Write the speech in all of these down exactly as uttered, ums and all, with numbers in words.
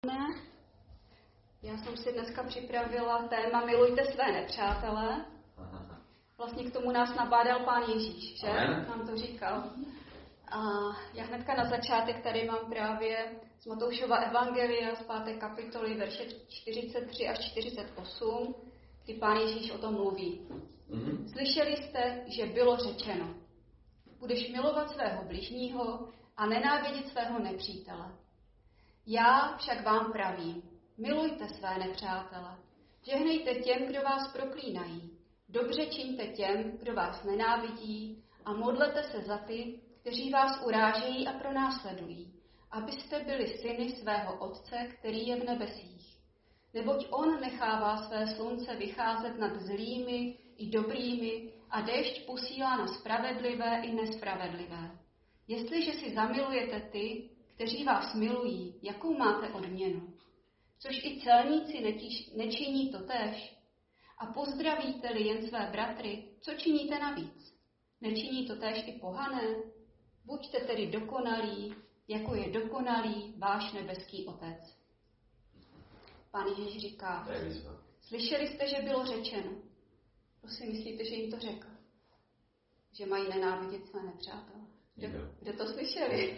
Ne. Já jsem si dneska připravila téma Milujte své nepřátele. Vlastně k tomu nás nabádal Pán Ježíš, že? Amen. Nám to říkal. A já hnedka na začátek tady mám právě z Matoušova evangelia z páté kapitoly verše čtyřicet tři až čtyřicet osm, kdy Pán Ježíš o tom mluví. Mm-hmm. Slyšeli jste, že bylo řečeno: budeš milovat svého bližního a nenávidět svého nepřítele. Já však vám pravím, milujte své nepřátele, žehnejte těm, kdo vás proklínají, dobře čiňte těm, kdo vás nenávidí, a modlete se za ty, kteří vás urážejí a pronásledují, abyste byli syny svého Otce, který je v nebesích. Neboť on nechává své slunce vycházet nad zlými i dobrými a déšť posílá na spravedlivé i nespravedlivé. Jestliže si zamilujete ty, kteří vás milují, jakou máte odměnu? Což i celníci netíž, nečiní totéž. A pozdravíte-li jen své bratry, co činíte navíc? Nečiní totéž i pohané? Buďte tedy dokonalí, jako je dokonalý váš nebeský Otec. Pán Ježíš říká: slyšeli jste, že bylo řečeno. To si myslíte, že jim to řekl? Že mají nenávidět své nepřátele. Kde, kde to slyšeli?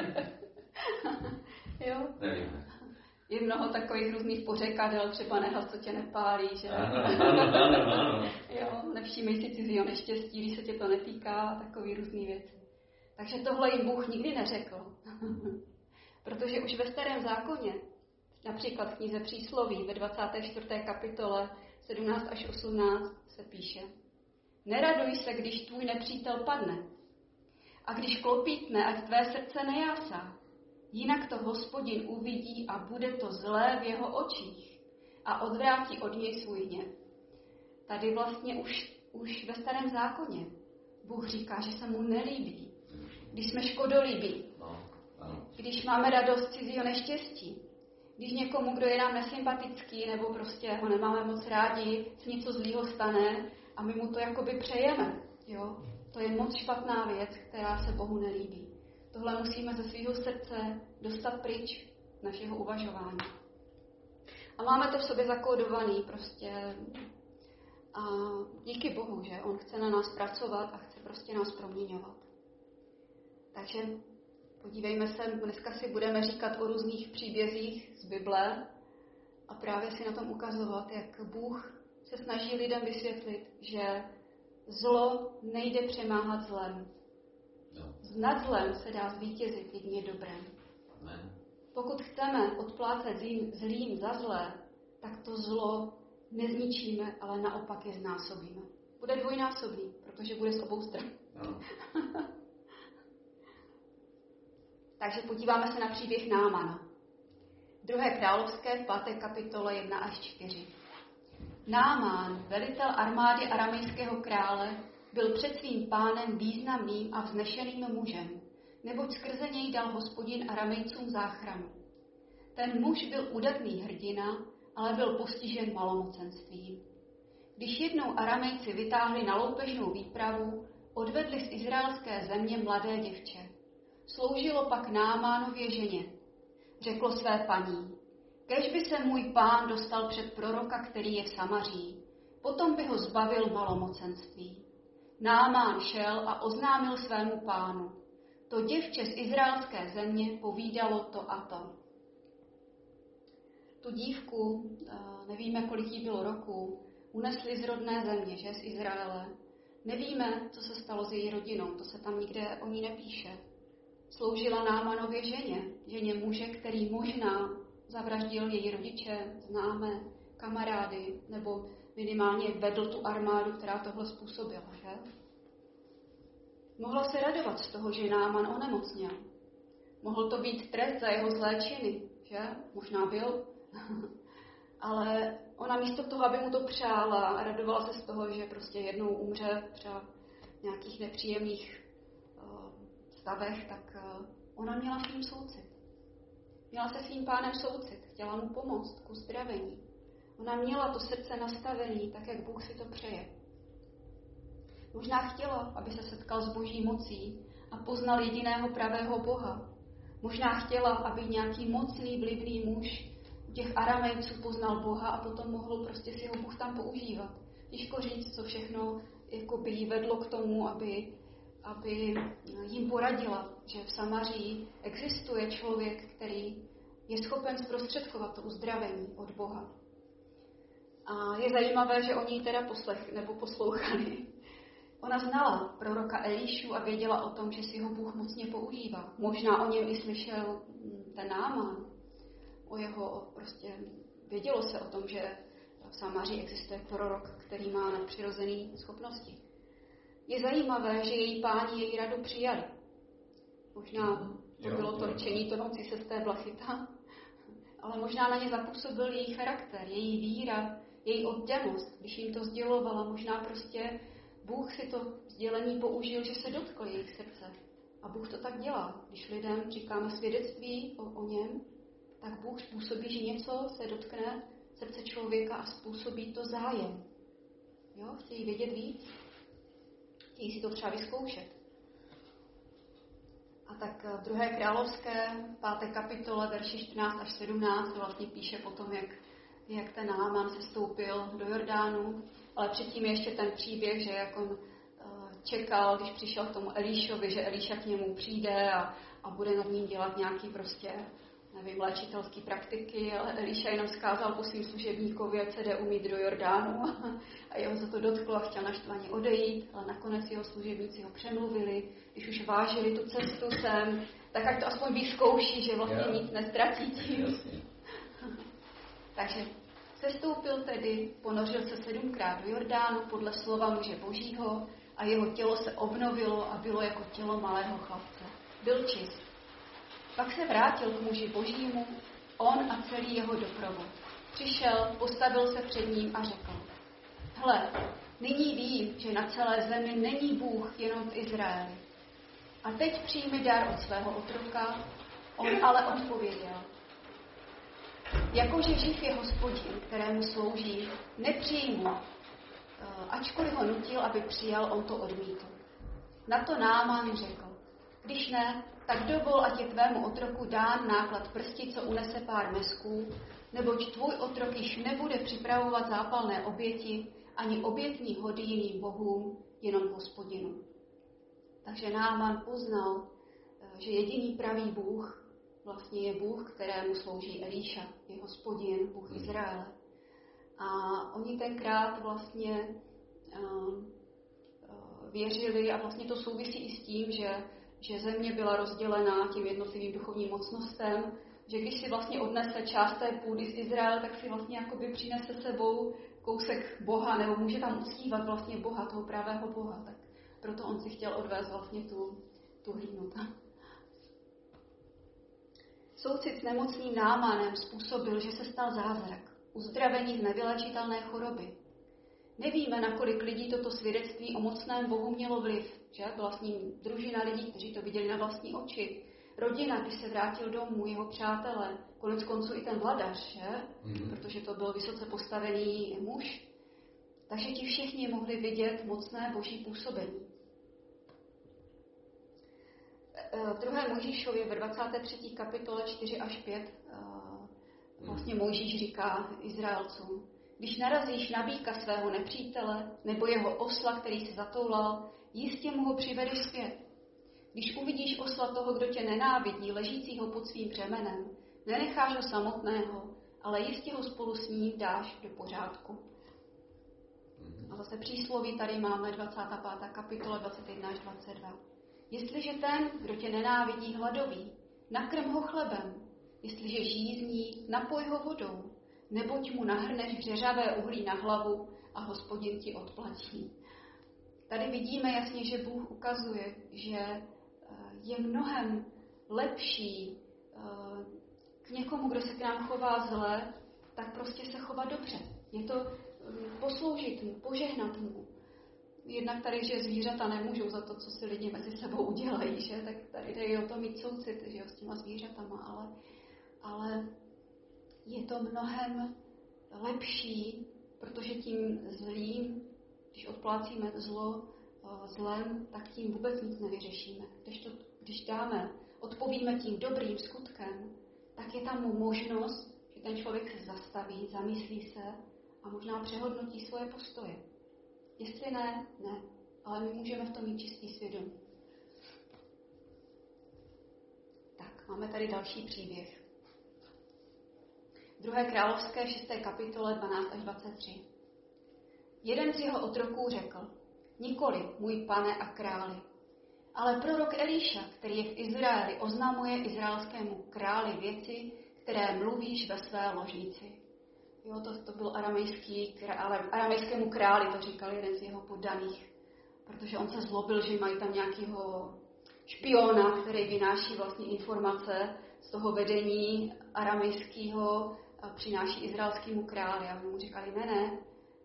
Jo? Nevíme. Je mnoho takových různých pořekadel, třeba nehlas, co tě nepálí, že? Ano, ano, ano, ano. Jo, nevšímej si cizího neštěstí, když se tě to netýká, takový různý věci. Takže tohle jim Bůh nikdy neřekl. Protože už ve Starém zákoně, například v knize Přísloví ve dvacáté čtvrté kapitole sedmnáct až osmnáct se píše: neraduj se, když tvůj nepřítel padne, a když klopítne, ať tvé srdce nejásá. Jinak to Hospodin uvidí a bude to zlé v jeho očích a odvrátí od něj svůj hněv. Tady vlastně už, už ve Starém zákoně Bůh říká, že se mu nelíbí, když jsme škodolíbí, když máme radost cizího neštěstí, když někomu, kdo je nám nesympatický nebo prostě ho nemáme moc rádi, se něco zlýho stane a my mu to jakoby přejeme. Jo? To je moc špatná věc, která se Bohu nelíbí. Tohle musíme ze svého srdce dostat pryč našeho uvažování. A máme to v sobě zakódovaný prostě. A díky Bohu, že on chce na nás pracovat a chce prostě nás proměňovat. Takže podívejme se, dneska si budeme říkat o různých příbězích z Bible a právě si na tom ukazovat, jak Bůh se snaží lidem vysvětlit, že zlo nejde přemáhat zlem. Nad zlem se dá zvítězit jedině dobrem. Amen. Pokud chceme odplácet zlým za zlé, tak to zlo nezničíme, ale naopak je znásobíme. Bude dvojnásobný, protože bude z obou stran. No. Takže podíváme se na příběh Námana. Druhé královské v páté kapitole jedna až čtyři. Námán, velitel armády aramejského krále, byl před svým pánem významným a vznešeným mužem, neboť skrze něj dal Hospodin Aramejcům záchranu. Ten muž byl udatný hrdina, ale byl postižen malomocenstvím. Když jednou Aramejci vytáhli na loupežnou výpravu, odvedli z izraelské země mladé děvče. Sloužilo pak Námánově ženě. Řeklo své paní: kéž by se můj pán dostal před proroka, který je v Samaří, potom by ho zbavil malomocenství. Námán šel a oznámil svému pánu: to děvče z izraelské země povídalo to a to. Tu dívku, nevíme, kolik jí bylo roku, unesli z rodné země, že z Izraele. Nevíme, co se stalo s její rodinou, to se tam nikde o ní nepíše. Sloužila Námanově ženě, ženě muže, který možná zavraždil její rodiče, známé, kamarády, nebo minimálně vedl tu armádu, která tohle způsobila, že? Mohla se radovat z toho, že Náman onemocněl. Mohl to být trest za jeho zlé činy, že? Možná byl. Ale ona místo toho, aby mu to přála a radovala se z toho, že prostě jednou umře třeba v nějakých nepříjemných uh, stavech, tak uh, ona měla s ním soucit. Měla se svým pánem soucit, chtěla mu pomoct k uzdravení. Ona měla to srdce nastavené tak, jak Bůh si to přeje. Možná chtěla, aby se setkal s Boží mocí a poznal jediného pravého Boha. Možná chtěla, aby nějaký mocný, vlivný muž těch Aramejců poznal Boha a potom mohl prostě si ho Bůh tam používat. Těžko říct, co všechno jakoby jí vedlo k tomu, aby, aby jim poradila, že v Samaří existuje člověk, který je schopen zprostředkovat to uzdravení od Boha. A je zajímavé, že oni ji teda poslech, nebo poslouchali. Ona znala proroka Elíšu a věděla o tom, že si ho Bůh mocně používá. Možná o něm i slyšel ten Náman. O jeho, prostě vědělo se o tom, že v Samaří existuje prorok, který má nadpřirozené schopnosti. Je zajímavé, že její páni její radu přijali. Možná to bylo to rčení tonoucí se z té blachita, ale možná na ně zapůsobil její charakter, její víra, její oddanost, když jim to sdělovala. Možná prostě Bůh si to sdělení použil, že se dotkl jejich srdce. A Bůh to tak dělá. Když lidem říkáme svědectví o, o něm, tak Bůh způsobí, že něco se dotkne srdce člověka a způsobí to zájem. Jo? Chtějí vědět víc? Chtějí si to třeba vyzkoušet. A tak v druhé královské, páté kapitole, verši čtrnáct až sedmnáct, vlastně píše potom, jak, jak ten Náman se stoupil do Jordánu, ale předtím ještě ten příběh, že jak on uh, čekal, když přišel k tomu Elíšovi, že Elíša k němu přijde a, a bude nad ním dělat nějaký prostě, nevím, léčitelský praktiky, ale Elíša jenom zkázal po svým služebníkovi, ať se jde umýt do Jordánu a jeho za to dotklo a chtěl naštvaně odejít, ale nakonec jeho služebníci ho přemluvili, když už vážili tu cestu sem, tak ať to aspoň vyzkouší, že vlastně yeah. nic nestratí tím. Takže sestoupil tedy, ponořil se sedmkrát do Jordánu podle slova muže Božího a jeho tělo se obnovilo a bylo jako tělo malého chlapce. Byl čist. Pak se vrátil k muži Božímu, on a celý jeho doprovod. Přišel, postavil se před ním a řekl: Hle, nyní vím, že na celé zemi není Bůh jenom v Izraeli. A teď přijmi dar od svého otroka. On ale odpověděl: Jakože živ je Hospodin, kterému slouží, nepřijmu. Ačkoliv ho nutil, aby přijal, on to odmítl. Na to Náman řekl: Když ne, tak dovol, ať je tvému otroku dán náklad prsti, co unese pár mesků, neboť tvůj otrok již nebude připravovat zápalné oběti, ani obětní hody jiným bohům, jenom Hospodinu. Takže Náman poznal, že jediný pravý Bůh vlastně je Bůh, kterému slouží Elíša, je Hospodin, Bůh Izraele. A oni tenkrát vlastně uh, uh, věřili, a vlastně to souvisí i s tím, že, že země byla rozdělená tím jednotlivým duchovním mocnostem, že když si vlastně odnese část té půdy z Izraele, tak si vlastně jakoby přinese sebou kousek Boha, nebo může tam uctívat vlastně Boha, toho pravého Boha. Tak proto on si chtěl odvést vlastně tu, tu hlínu. Soucit s nemocným Námanem způsobil, že se stal zázrak, uzdravení z nevylečitelné choroby. Nevíme, nakolik lidí toto svědectví o mocném Bohu mělo vliv, že? Byla s ním družina lidí, kteří to viděli na vlastní oči. Rodina, když se vrátil domů, jeho přátelé, konec konců i ten vladař, že? Mm-hmm. Protože to byl vysoce postavený muž. Takže ti všichni mohli vidět mocné Boží působení. V druhé Mojžíšově ve dvacáté třetí kapitole čtyři až pět vlastně Mojžíš říká Izraelcům: Když narazíš na býka svého nepřítele nebo jeho osla, který se zatoulal, jistě mu ho přivedeš zpět. Když uvidíš osla toho, kdo tě nenávidí, ležícího pod svým břemenem, nenecháš ho samotného, ale jistě ho spolu s ním dáš do pořádku. A zase přísloví tady máme dvacátá pátá kapitola dvacet jedna až dvacet dva. Jestliže ten, kdo tě nenávidí, hladoví, nakrm ho chlebem. Jestliže žízní, napoj ho vodou, neboť mu nahrneš vřeřavé uhlí na hlavu a Hospodin ti odplatí. Tady vidíme jasně, že Bůh ukazuje, že je mnohem lepší k někomu, kdo se k nám chová zle, tak prostě se chovat dobře. Je to posloužit mu, požehnat mu. Jednak tady, že zvířata nemůžou za to, co si lidi mezi sebou udělají, že? Tak tady jde o to mít soucit, že jo, s těma zvířatama, ale, ale je to mnohem lepší, protože tím zlým, když odplácíme zlo zlem, tak tím vůbec nic nevyřešíme. Když, to, když dáme, odpovíme tím dobrým skutkem, tak je tam možnost, že ten člověk se zastaví, zamyslí se a možná přehodnotí svoje postoje. Jestli ne, ne, ale my můžeme v tom mít čistý svědomí. Tak, máme tady další příběh. V druhé královské šesté kapitole dvanáct až dvacet tři. Jeden z jeho otroků řekl, nikoli, můj pane a králi, ale prorok Elíša, který je v Izraeli, oznamuje izraelskému králi věci, které mluvíš ve své ložnici. Jo, to, to byl aramejský král, aramejskému králi, to říkal jeden z jeho poddaných, protože on se zlobil, že mají tam nějakého špiona, který vynáší vlastně informace z toho vedení aramejského a přináší izraelskému králi. A mu říkali, ne, ne,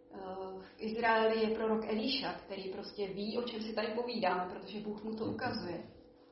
v Izraeli je prorok Elíša, který prostě ví, o čem si tady povídáme, protože Bůh mu to ukazuje.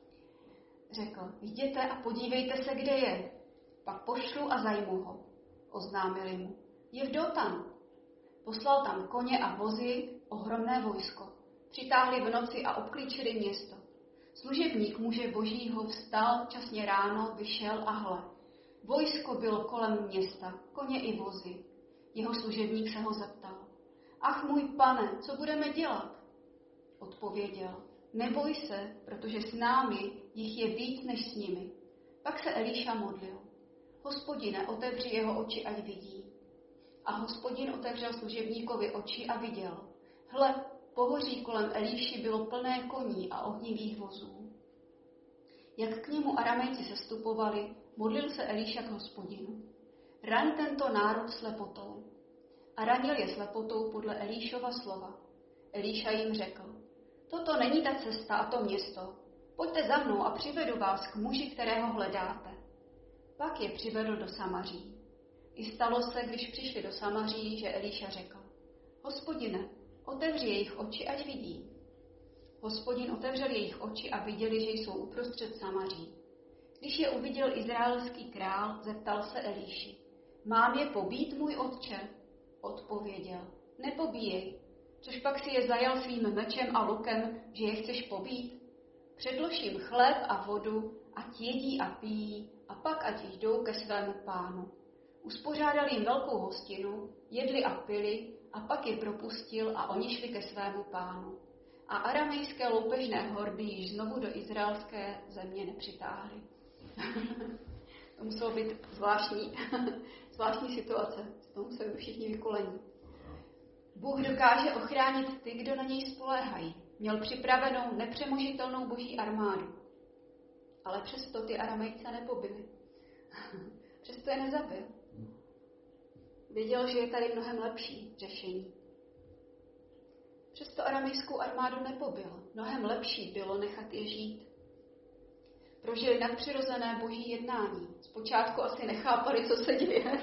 Řekl, jděte a podívejte se, kde je. Pak pošlu a zajmu ho. Oznámili mu. Je v Dotan. Poslal tam koně a vozy, ohromné vojsko. Přitáhli v noci a obklíčili město. Služebník muže božího vstal časně ráno, vyšel a hle. Vojsko bylo kolem města, koně i vozy. Jeho služebník se ho zeptal. Ach můj pane, co budeme dělat? Odpověděl. Neboj se, protože s námi jich je víc než s nimi. Pak se Elíša modlil. Hospodine, otevři jeho oči, ať vidí. A Hospodin otevřel služebníkovi oči a viděl. Hle, pohoří kolem Elíši bylo plné koní a ohnivých vozů. Jak k němu Aramejci sestupovali, modlil se Elíša k Hospodinu. Raň tento národ slepotou. A ranil je slepotou podle Elíšova slova. Elíša jim řekl, toto není ta cesta a to město. Pojďte za mnou a přivedu vás k muži, kterého hledáte. Pak je přivedl do Samaří. I stalo se, když přišli do Samaří, že Elíša řekl, Hospodine, otevři jejich oči, ať vidí. Hospodin otevřel jejich oči a viděli, že jsou uprostřed Samaří. Když je uviděl izraelský král, zeptal se Elíši, mám je pobít, můj otče? Odpověděl, nepobíjej, což pak si je zajal svým mečem a lukem, že je chceš pobít? Předlož jim chléb a vodu, ať jedí a pijí, a pak ať jdou ke svému pánu. Uspořádal jim velkou hostinu, jedli a pili, a pak je propustil a oni šli ke svému pánu. A aramejské loupežné hordy již znovu do izraelské země nepřitáhly. To muselo být zvláštní, zvláštní situace. Z toho museli všichni vykolení. Bůh dokáže ochránit ty, kdo na něj spoléhají. Měl připravenou nepřemožitelnou boží armádu. Ale přesto ty Aramejce nepobili. Přesto je nezabil. Věděl, že je tady mnohem lepší řešení. Přesto aramejskou armádu nepobil. Mnohem lepší bylo nechat je žít. Prožili nadpřirozené boží jednání. Zpočátku asi nechápali, co se děje.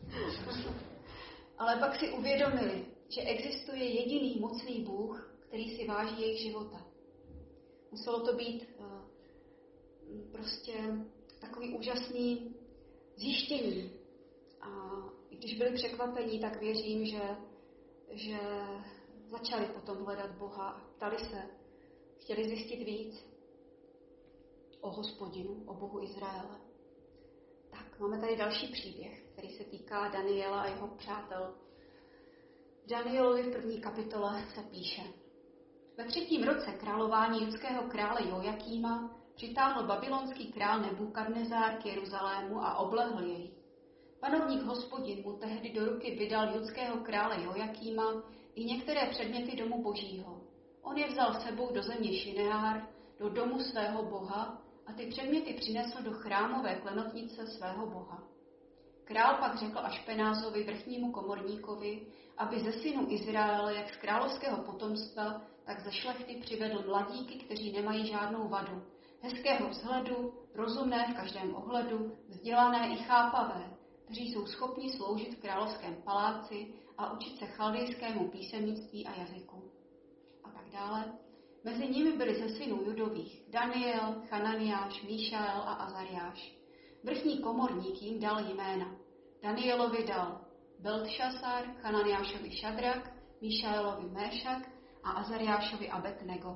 Ale pak si uvědomili, že existuje jediný mocný Bůh, který si váží jejich života. Muselo to být uh, prostě takový úžasný zjištění. A když byli překvapení, tak věřím, že, že začali potom hledat Boha a ptali se, chtěli zjistit víc o Hospodinu, o Bohu Izraele. Tak, máme tady další příběh, který se týká Daniela a jeho přátel. V Danielovi v první kapitole se píše. Ve třetím roce králování judského krále Jojakýma přitáhl babylonský král Nebukadnezár k Jeruzalému a oblehl jej. Panovník Hospodin mu tehdy do ruky vydal judského krále Jojakýma i některé předměty domu božího. On je vzal sebou do země Šineár, do domu svého boha a ty předměty přinesl do chrámové klenotnice svého boha. Král pak řekl Ašpenázovi, vrchnímu komorníkovi, aby ze synů Izraele, jak z královského potomstva, tak ze šlechty přivedl mladíky, kteří nemají žádnou vadu, hezkého vzhledu, rozumné v každém ohledu, vzdělané i chápavé, kteří jsou schopni sloužit v královském paláci a učit se chaldejskému písemnictví a jazyku. A tak dále. Mezi nimi byli ze synů judových Daniel, Chananiáš, Míšael a Azariáš. Vrchní komorník jim dal jména. Danielovi dal Beltšasar, Chananiášovi Šadrak, Míšaelovi Méšak a Azariášovi Abednego.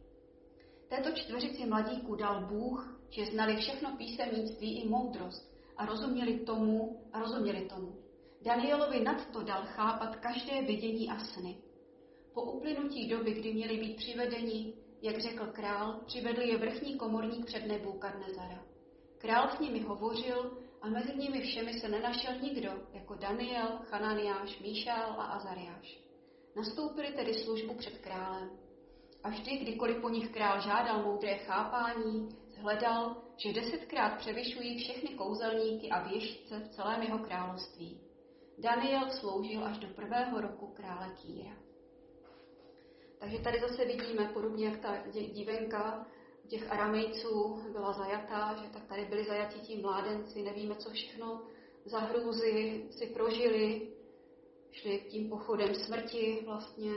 Této čtveřici mladíků dal Bůh, že znali všechno písemnictví i moudrost a rozuměli tomu a rozuměli tomu. Danielovi nadto dal chápat každé vidění a sny. Po uplynutí doby, kdy měli být přivedeni, jak řekl král, přivedl je vrchní komorník před Nebukadnezara. Král s nimi hovořil a mezi nimi všemi se nenašel nikdo, jako Daniel, Chananiáš, Míšál a Azariáš. Nastoupili tedy službu před králem. A vždy, kdykoliv po nich král žádal moudré chápání, shledal, že desetkrát převyšují všechny kouzelníky a věštce v celém jeho království. Daniel sloužil až do prvého roku krále Kýra. Takže tady zase vidíme, podobně jak ta dívenka těch Aramejců byla zajatá, že tak tady byli zajatí ti mládenci, nevíme, co všechno za hrůzy si prožili, šli tím pochodem smrti vlastně.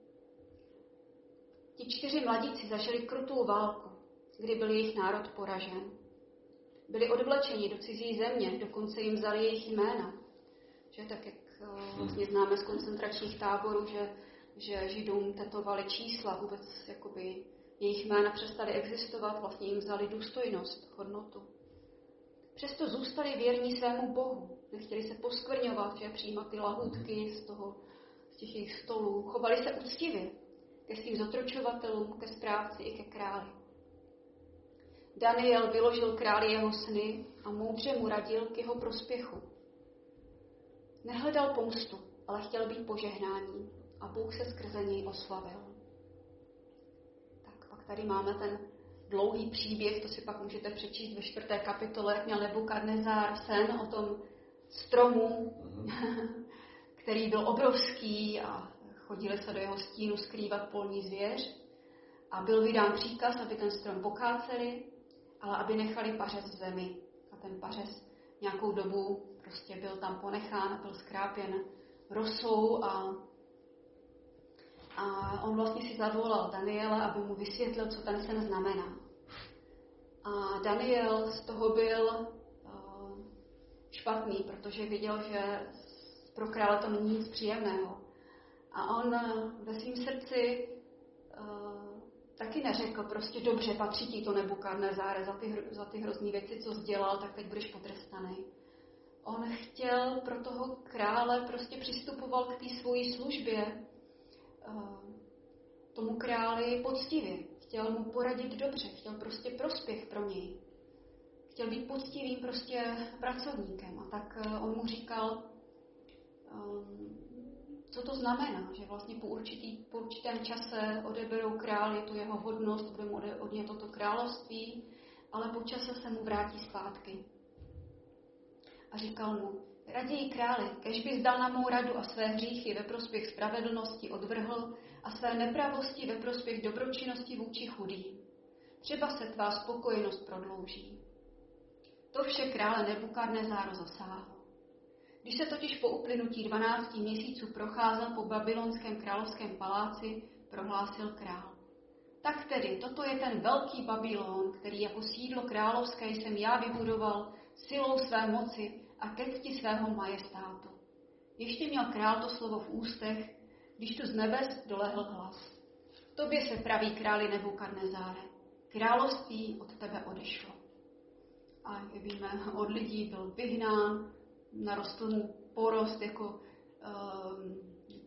Ti čtyři mladíci zažili krutou válku, kdy byl jejich národ poražen. Byli odvlečeni do cizí země, dokonce jim vzali jejich jména. Že tak, jak vlastně známe z koncentračních táborů, že, že Židům tetovali čísla, vůbec jakoby jejich jména přestaly existovat, vlastně jim vzali důstojnost, hodnotu. Přesto zůstali věrní svému Bohu. Nechtěli se poskvrňovat, že přijímat ty lahůdky z, toho, z těch jejich stolů. Chovali se úctivě ke svým zotročovatelům, ke správci i ke králi. Daniel vyložil králi jeho sny a moudře mu radil k jeho prospěchu. Nehledal pomstu, ale chtěl být požehnáním a Bůh se skrze něj oslavil. Tak pak tady máme ten dlouhý příběh, to si pak můžete přečíst ve čtvrté kapitole, jak měl Nebukadnezár sen o tom stromu, který byl obrovský a chodili se do jeho stínu skrývat polní zvěř. A byl vydán příkaz, aby ten strom pokáceli, ale aby nechali pařez v zemi. A ten pařez nějakou dobu prostě byl tam ponechán a byl skrápěn rosou a, a on vlastně si zavolal Daniela, aby mu vysvětlil, co ten sen znamená. A Daniel z toho byl uh, špatný, protože viděl, že pro krále to není nic příjemného. A on ve svém srdci uh, taky neřekl prostě dobře, patří ti to Nebukadnezáre za ty, za ty hrozný věci, co jsi dělal, tak teď budeš potrestaný. On chtěl pro toho krále, prostě přistupoval k té svojí službě uh, tomu králi poctivě. Chtěl mu poradit dobře, chtěl prostě prospěch pro něj. Chtěl být poctivým prostě pracovníkem. A tak uh, on mu říkal, um, co to znamená, že vlastně po, určitý, po určitém čase odeberou králi tu jeho hodnost, bude mu odněto to království, ale po čase se mu vrátí zpátky. A říkal mu, raději králi, kež bys dal na mou radu a své hříchy ve prospěch spravedlnosti odvrhl a své nepravosti ve prospěch dobročinnosti vůči chudým. Třeba se tvá spokojenost prodlouží. To vše krále Nebukadnezáru zasáhlo. Když se totiž po uplynutí dvanácti měsíců procházel po babylonském královském paláci, prohlásil král. Tak tedy, toto je ten velký Babylon, který jako sídlo královské jsem já vybudoval silou své moci a ke cti svého majestátu. Ještě měl král to slovo v ústech, když tu z nebes dolehl hlas. Tobě se praví králi Nebukadnezáre, království od tebe odešlo. A jak víme, od lidí byl vyhnán, narostl mu porost jako um,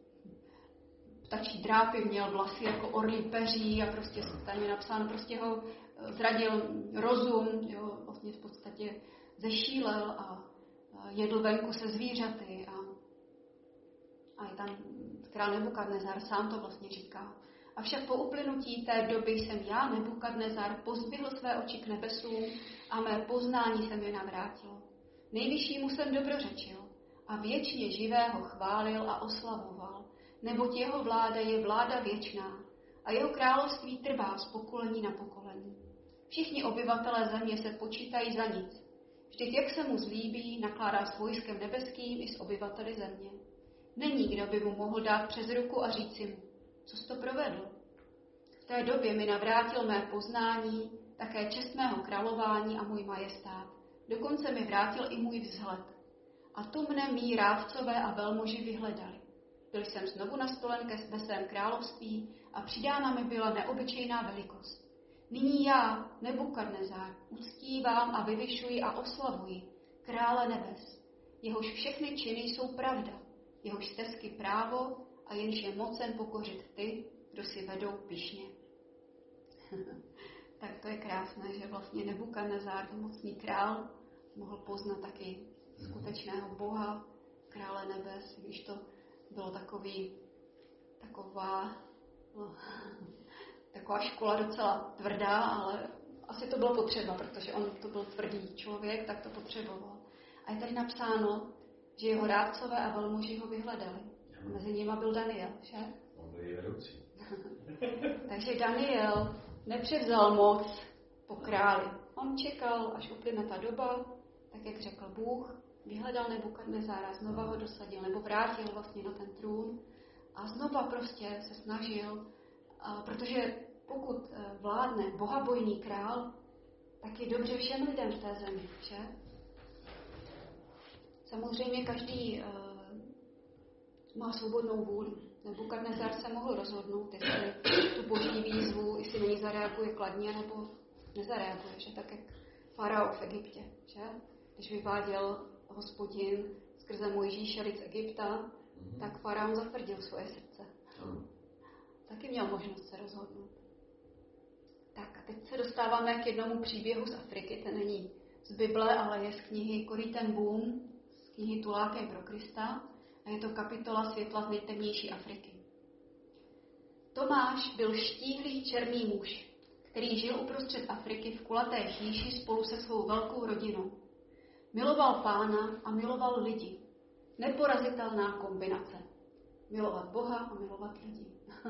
ptačí drápy, měl vlasy jako orlí peří a prostě tam je napsáno, prostě ho zradil rozum, jo, vlastně v podstatě zešílel a jedl venku se zvířaty a, a je tam král Nebukadnezar sám to vlastně říká. Avšak po uplynutí té doby jsem já, Nebukadnezar, pozdvihl své oči k nebesům a mé poznání se mi navrátilo. Nejvyššímu jsem dobrořečil a věčně živého chválil a oslavoval, neboť jeho vláda je vláda věčná a jeho království trvá z pokolení na pokolení. Všichni obyvatelé země se počítají za nic. Vždyť jak se mu zlíbí, nakládá s vojskem nebeským i s obyvateli země. Není, kdo by mu mohl dát přes ruku a říci mu, co jsi to provedl. V té době mi navrátil mé poznání, také čest mého králování a můj majestát. Dokonce mi vrátil i můj vzhled. A to mne mí rádcové a velmoži vyhledali. Byl jsem znovu nastolen ve svém království a přidána mi byla neobyčejná velikost. Nyní já, Nebukadnezár, uctívám a vyvyšuji a oslavuji krále nebes, jehož všechny činy jsou pravda, jehož stezky právo a jenž je mocen pokořit ty, kdo si vedou pyšně. Tak to je krásné, že vlastně Nebukadnezár, ten mocný král, mohl poznat taky skutečného Boha, krále nebes, když to bylo takový, taková, no, taková škola docela tvrdá, ale asi to bylo potřeba, protože on to byl tvrdý člověk, tak to potřeboval. A je tady napsáno, že jeho rádcové a velmoži ho vyhledali. A mezi nimi byl Daniel, že? On byl vedoucí. Takže Daniel nepřevzal moc po králi. On čekal, až uplyne ta doba, tak jak řekl Bůh, vyhledal Nebukadnezára, znova ho dosadil, nebo vrátil vlastně na ten trůn a znova prostě se snažil, protože pokud vládne bohabojný král, tak je dobře všem lidem v té zemi, že? Samozřejmě každý uh, má svobodnou vůli. Nebukadnezar se mohl rozhodnout, jestli tu boží výzvu, jestli na ní zareaguje kladně, nebo nezareaguje, že? Tak jak farao v Egyptě, že? Když vyváděl Hospodin skrze Mojžíše lid z Egypta, mm-hmm. tak faraon zatvrdil svoje srdce. Mm. Taky měl možnost se rozhodnout. Tak a teď se dostáváme k jednomu příběhu z Afriky, ten není z Bible, ale je z knihy Corrie ten Boom, z knihy Tulákem pro Krista a je to kapitola Světla z nejtemnější Afriky. Tomáš byl štíhlý černý muž, který žil uprostřed Afriky v kulaté chýši spolu se svou velkou rodinou. Miloval Pána a miloval lidi. Neporazitelná kombinace. Milovat Boha a milovat lidi.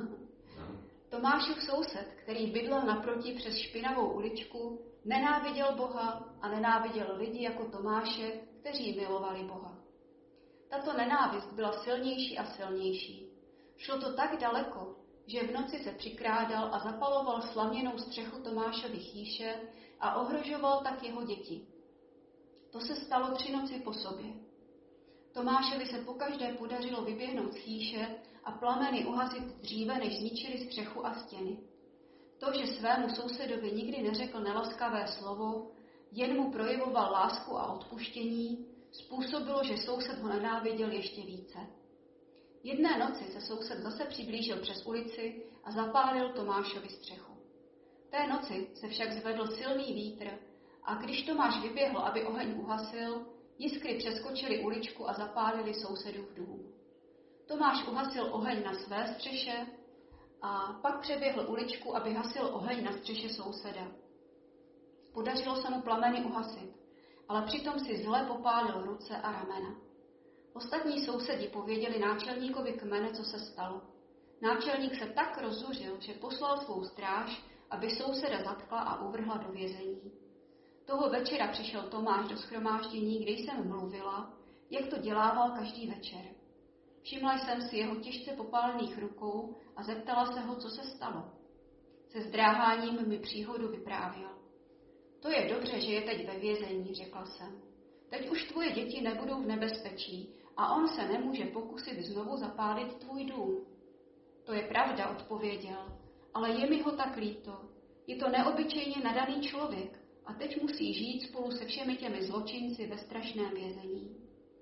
Tomášův soused, který bydlel naproti přes špinavou uličku, nenáviděl Boha a nenáviděl lidi jako Tomáše, kteří milovali Boha. Tato nenávist byla silnější a silnější. Šlo to tak daleko, že v noci se přikrádal a zapaloval slaměnou střechu Tomášovy chýše a ohrožoval tak jeho děti. To se stalo tři noci po sobě. Tomášovi se pokaždé podařilo vyběhnout z chýše a plameny uhasit dříve, než zničili střechu a stěny. To, že svému sousedovi nikdy neřekl nelaskavé slovo, jen mu projevoval lásku a odpuštění, způsobilo, že soused ho nenáviděl ještě více. Jedné noci se soused zase přiblížil přes ulici a zapálil Tomášovi střechu. Té noci se však zvedl silný vítr a když Tomáš vyběhl, aby oheň uhasil, jiskry přeskočili uličku a zapálili sousedův dům. Tomáš uhasil oheň na své střeše a pak přeběhl uličku, aby hasil oheň na střeše souseda. Podařilo se mu plameny uhasit, ale přitom si zle popálil ruce a ramena. Ostatní sousedi pověděli náčelníkovi kmene, co se stalo. Náčelník se tak rozzuřil, že poslal svou stráž, aby souseda zatkla a uvrhla do vězení. Toho večera přišel Tomáš do shromáždění, kde jsem mluvila, jak to dělával každý večer. Všimla jsem si jeho těžce popálených rukou a zeptala se ho, co se stalo. Se zdráháním mi příhodu vyprávěl. To je dobře, že je teď ve vězení, řekla jsem. Teď už tvoje děti nebudou v nebezpečí a on se nemůže pokusit znovu zapálit tvůj dům. To je pravda, odpověděl, ale je mi ho tak líto. Je to neobyčejně nadaný člověk a teď musí žít spolu se všemi těmi zločinci ve strašném vězení.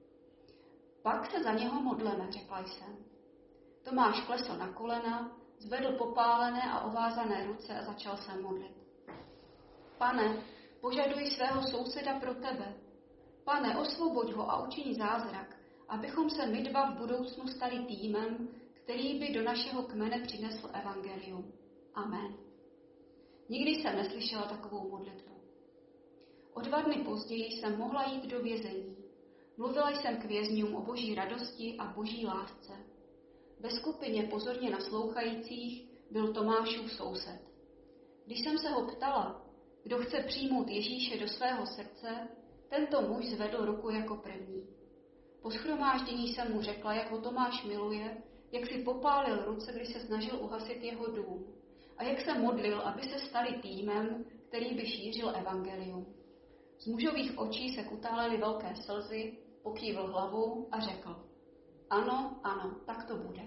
Pak se za něho modleme, řekla jsem. Tomáš klesl na kolena, zvedl popálené a ovázané ruce a začal se modlit. Pane, požaduj svého souseda pro tebe. Pane, osvoboď ho a učiň zázrak, abychom se my dva v budoucnu stali týmem, který by do našeho kmene přinesl evangelium. Amen. Nikdy jsem neslyšela takovou modlitbu. O dva dny později jsem mohla jít do vězení. Mluvila jsem k vězňům o boží radosti a boží lásce. Ve skupině pozorně naslouchajících byl Tomášův soused. Když jsem se ho ptala, kdo chce přijmout Ježíše do svého srdce, tento muž zvedl ruku jako první. Po shromáždění jsem mu řekla, jak ho Tomáš miluje, jak si popálil ruce, když se snažil uhasit jeho dům a jak se modlil, aby se stali týmem, který by šířil evangelium. Z mužových očí se kutálely velké slzy, pokývl hlavou a řekl, ano, ano, tak to bude.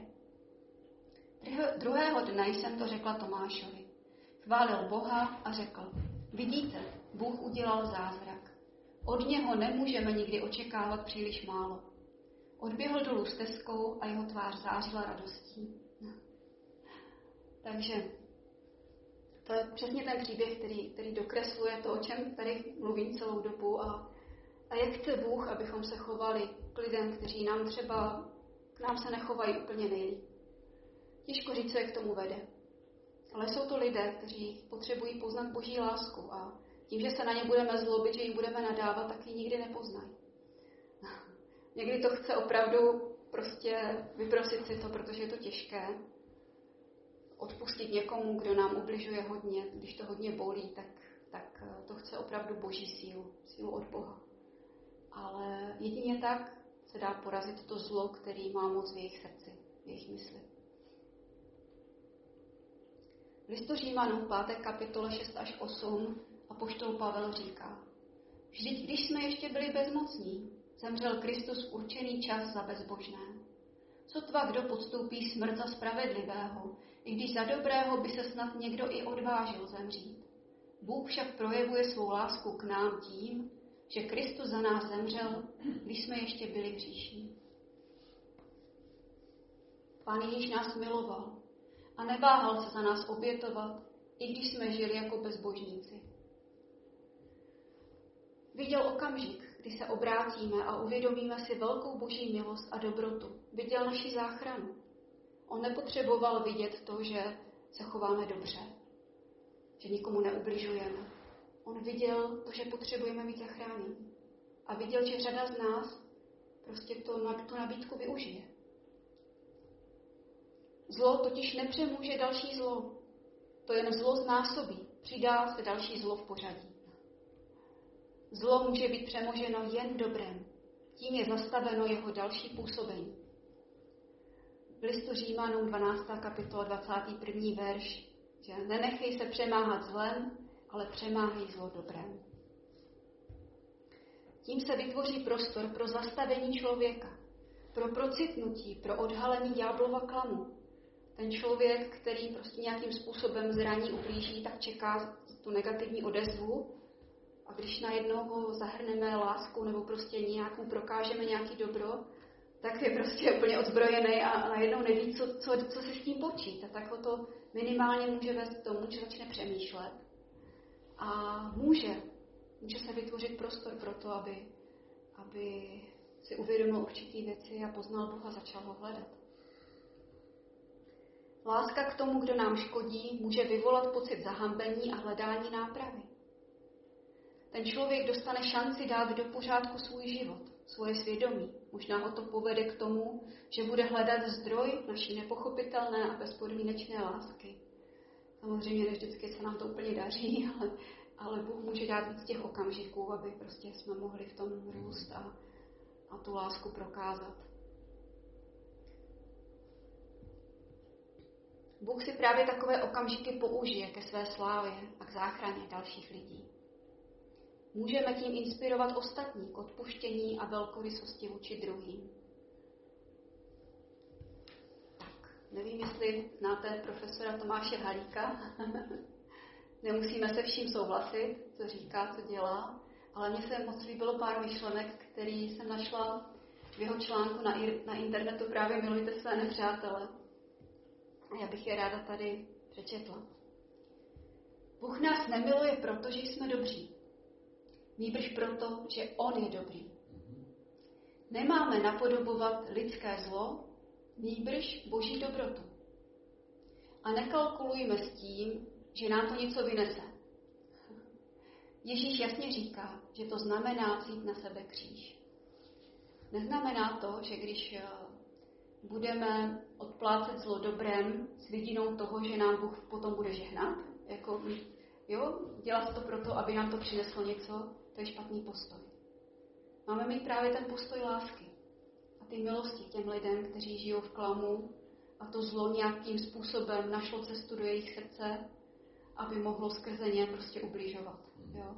Druhého dne jsem to řekla Tomášovi. Chválil Boha a řekl, vidíte, Bůh udělal zázrak. Od něho nemůžeme nikdy očekávat příliš málo. Odběhl dolů stezkou a jeho tvář zářila radostí. Takže to je přesně ten příběh, který, který dokresluje to, o čem tady mluvím celou dobu a, a jak chce Bůh, abychom se chovali k lidem, kteří nám třeba, k nám se nechovají úplně nejlíp. Těžko říct, co je k tomu vede. Ale jsou to lidé, kteří potřebují poznat Boží lásku a tím, že se na ně budeme zlobit, že jim budeme nadávat, tak ji nikdy nepoznají. Někdy to chce opravdu prostě vyprosit si to, protože je to těžké. Odpustit někomu, kdo nám ubližuje hodně, když to hodně bolí, tak, tak to chce opravdu Boží sílu, sílu od Boha. Ale jedině tak se dá porazit to zlo, který má moc v jejich srdci, v jejich mysli. V listu Římanům, páté kapitole šest až osm, apoštol Pavel říká: Vždyť, když jsme ještě byli bezmocní, zemřel Kristus v určený čas za bezbožné. Sotva kdo podstoupí smrt za spravedlivého, i když za dobrého by se snad někdo i odvážil zemřít. Bůh však projevuje svou lásku k nám tím, že Kristus za nás zemřel, když jsme ještě byli hříšní. Pán Ježíš nás miloval a neváhal se za nás obětovat, i když jsme žili jako bezbožníci. Viděl okamžik, kdy se obrátíme a uvědomíme si velkou Boží milost a dobrotu. Viděl naši záchranu. On nepotřeboval vidět to, že se chováme dobře, že nikomu neubližujeme. On viděl to, že potřebujeme být zachráněni. A viděl, že řada z nás prostě to, tu nabídku využije. Zlo totiž nepřemůže další zlo. To jen zlo znásobí. Přidá se další zlo v pořadí. Zlo může být přemoženo jen dobrem. Tím je zastaveno jeho další působení. V listu Římanům dvanáctá kapitola dvacátý první verš, že nenechej se přemáhat zlem, ale přemáhej zlo dobrem. Tím se vytvoří prostor pro zastavení člověka, pro procitnutí, pro odhalení ďáblova klamu. Ten člověk, který prostě nějakým způsobem zraní, ublíží, tak čeká tu negativní odezvu. A když najednou ho zahrneme láskou nebo prostě nějak mu prokážeme nějaký dobro, tak je prostě úplně odzbrojený a najednou neví, co, co, co se s tím počít. A tak ho to minimálně může vést k tomu, že začne přemýšlet. A může, může se vytvořit prostor pro to, aby, aby si uvědomil určitý věci a poznal Boha a začal ho hledat. Láska k tomu, kdo nám škodí, může vyvolat pocit zahambení a hledání nápravy. Ten člověk dostane šanci dát do pořádku svůj život, svoje svědomí. Možná ho to povede k tomu, že bude hledat zdroj naší nepochopitelné a bezpodmínečné lásky. Samozřejmě ne vždycky se nám to úplně daří, ale, ale Bůh může dát víc těch okamžiků, aby prostě jsme mohli v tom růst a, a tu lásku prokázat. Bůh si právě takové okamžiky použije ke své slávě a k záchraně dalších lidí. Můžeme tím inspirovat ostatní k odpuštění a velkorysosti vůči druhým. Tak, nevím, jestli znáte profesora Tomáše Halíka. Nemusíme se vším souhlasit, co říká, co dělá, ale mně se moc líbilo pár myšlenek, který jsem našla v jeho článku na, na internetu právě Milujte své nepřátele. A já bych je ráda tady přečetla. Bůh nás nemiluje proto, že jsme dobří. Nýbrž proto, že on je dobrý. Nemáme napodobovat lidské zlo, nýbrž Boží dobrotu. A nekalkulujme s tím, že nám to něco vynese. Ježíš jasně říká, že to znamená vzít na sebe kříž. Neznamená to, že když budeme odplácet zlo dobrem s vidinou toho, že nám Bůh potom bude žehnat, jako jo, dělat to proto, aby nám to přineslo něco, to je špatný postoj. Máme mít právě ten postoj lásky a ty milosti k těm lidem, kteří žijou v klamu a to zlo nějakým způsobem našlo cestu do jejich srdce, aby mohlo skrze ně prostě ubližovat. Jo?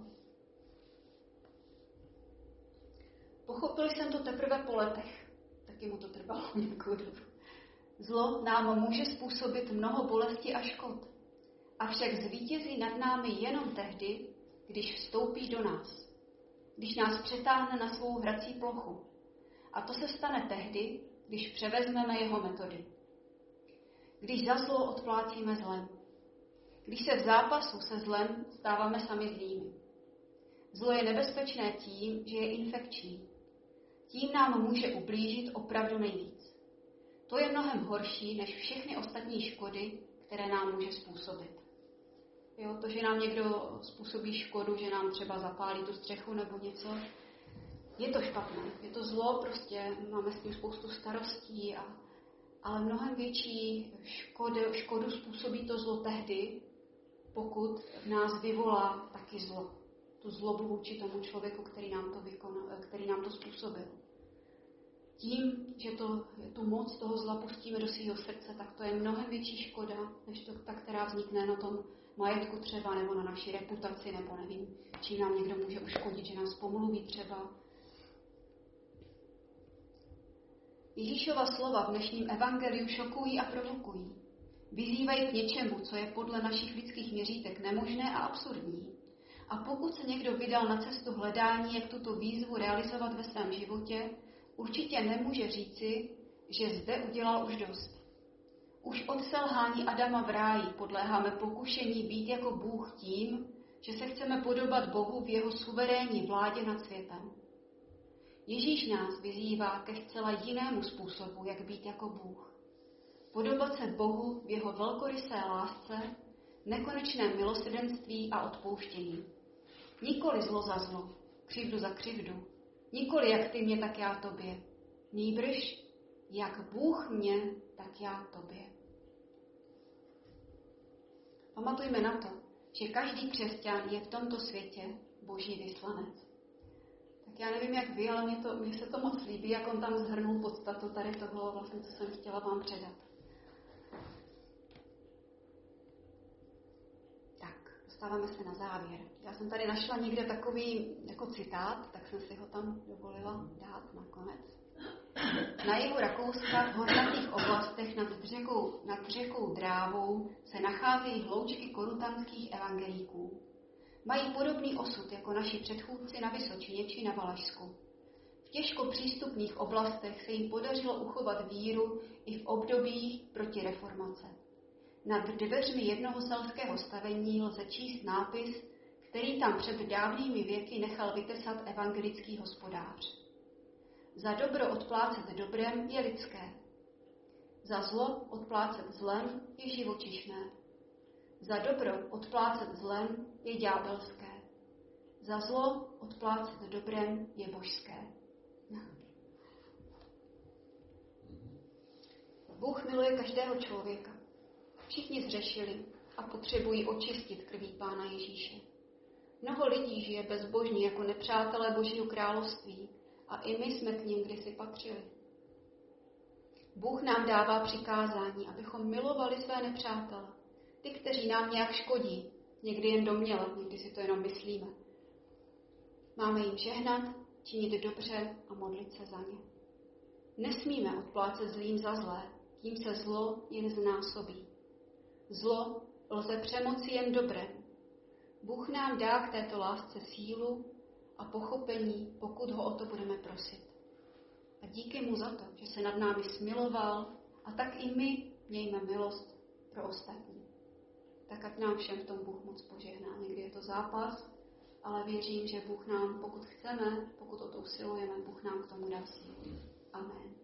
Pochopil jsem to teprve po letech. Taky mu to trvalo nějakou dobu. Zlo nám může způsobit mnoho bolesti a škod. Avšak zvítězí nad námi jenom tehdy, když vstoupí do nás. když nás přetáhne na svou hrací plochu. A to se stane tehdy, když převezmeme jeho metody. Když za zlo odplácíme zlem. Když se v zápasu se zlem stáváme sami zlými. Zlo je nebezpečné tím, že je infekční. Tím nám může ublížit opravdu nejvíc. To je mnohem horší než všechny ostatní škody, které nám může způsobit. Jo, to, že nám někdo způsobí škodu, že nám třeba zapálí tu střechu nebo něco, je to špatné. Je to zlo, prostě máme s tím spoustu starostí, a, ale mnohem větší škody, škodu způsobí to zlo tehdy, pokud v nás vyvolá taky zlo. Tu zlobu vůči tomu člověku, který nám to, vykonal, který nám to způsobil. Tím, že to, tu moc toho zla pustíme do svého srdce, tak to je mnohem větší škoda, než to, ta, která vznikne na tom majetku třeba, nebo na naší reputaci, nebo nevím, čím nám někdo může uškodit, že nás pomluví třeba. Ježíšova slova v dnešním evangeliu šokují a provokují. Vyzývají k něčemu, co je podle našich lidských měřítek nemožné a absurdní. A pokud se někdo vydal na cestu hledání, jak tuto výzvu realizovat ve svém životě, určitě nemůže říci, že zde udělal už dost. Už od selhání Adama v ráji podléháme pokušení být jako Bůh tím, že se chceme podobat Bohu v jeho suverénní vládě nad světem. Ježíš nás vyzývá ke zcela jinému způsobu, jak být jako Bůh. Podobat se Bohu v jeho velkorysé lásce, nekonečném milosrdenství a odpouštění. Nikoli zlo za zlo, křivdu za křivdu, nikoli jak ty mě, tak já tobě. Nýbrž, jak Bůh mě, tak já tobě. Pamatujme na to, že každý křesťan je v tomto světě Boží vyslanec. Tak já nevím, jak vy, ale mě, to, mě se to moc líbí, jak on tam shrnul podstatu tady toho, vlastně, co jsem chtěla vám předat. Tak, dostáváme se na závěr. Já jsem tady našla někde takový jako citát, tak jsem si ho tam dovolila dát nakonec. Na jihu Rakouska v hornatých oblastech nad řekou, nad řekou Drávou se nacházejí hloučky korutantských evangelíků. Mají podobný osud jako naši předchůdci na Vysočině či na Valašsku. V těžko přístupných oblastech se jim podařilo uchovat víru i v období protireformace. Nad dveřmi jednoho selského stavení lze číst nápis, který tam před dávnými věky nechal vytesat evangelický hospodář. Za dobro odplácet dobrem je lidské. Za zlo odplácet zlem je živočišné. Za dobro odplácet zlem je ďábelské. Za zlo odplácet dobrem je božské. Bůh miluje každého člověka. Všichni zřešili a potřebují očistit krví Pána Ježíše. Mnoho lidí žije bezbožně jako nepřátelé Božího království a i my jsme k nim kdysi patřili. Bůh nám dává přikázání, abychom milovali své nepřátele, ty, kteří nám nějak škodí, někdy jen domněle, někdy si to jenom myslíme. Máme jim žehnat, činit dobře a modlit se za ně. Nesmíme odplácet zlým za zlé, tím se zlo jen znásobí. Zlo lze přemoci jen dobrem. Bůh nám dá k této lásce sílu a pochopení, pokud ho o to budeme prosit. A díky mu za to, že se nad námi smiloval, a tak i my mějme milost pro ostatní. Tak ať nám všem v tom Bůh moc požehná. Někdy je to zápas, ale věřím, že Bůh nám, pokud chceme, pokud o to usilujeme, Bůh nám k tomu dá sílu. Amen.